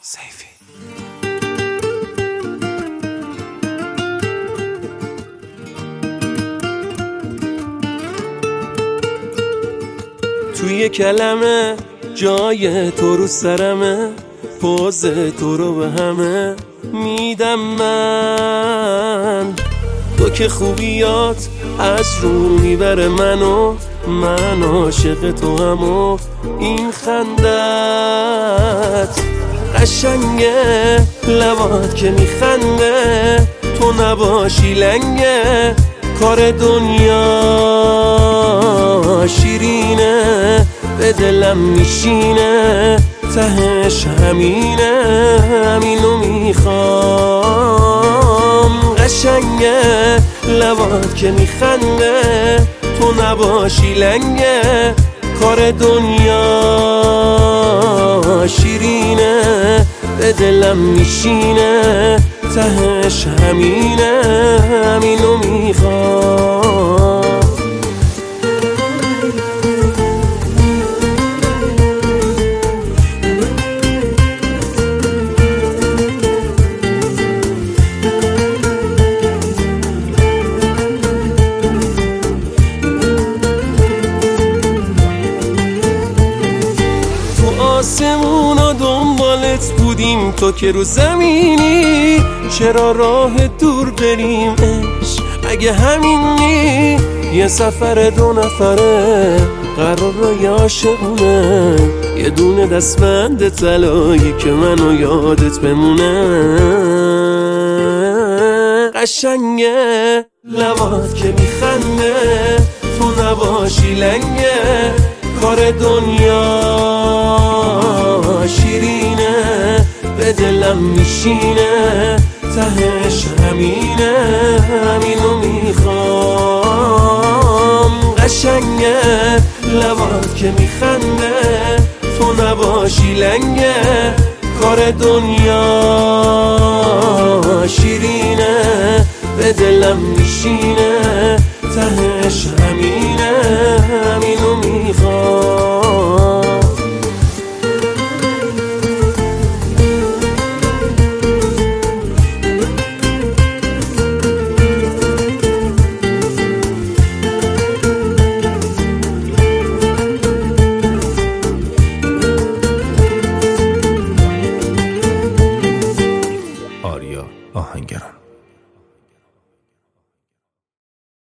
سیفی. توی کلمه جای تو رو سرمه، پوز تو رو به همه میدم من. تو که خوبیات از رو میبره منو، من عاشق تو هم و این خندت قشنگه، لبات که میخنده تو نباشی لنگه، کار دنیا شیرینه به دلم میشینه، تهش همینه همینو میخوام. قشنگه لبات که میخنده تو نباشی لنگه، کار دنیا شیرینه به دلم میشینه، تهش همینه همینو میخوام. آسمونا دنبالت بودیم تو که رو زمینی، چرا راه دور بریم عشق اگه همینی؟ یه سفر 2 نفره قرار یه عاشقونه، یه دونه دستبند طلایی که منو یادت بمونه. قشنگه لبات که میخنده تو نباشی لنگه، کار دنیا شیرینه به دلم میشینه، تهش همینه همینو میخوام. قشنگه لبات که میخنده تو نباشی لنگه، کار دنیا شیرینه به دلم میشینه، تهش همینه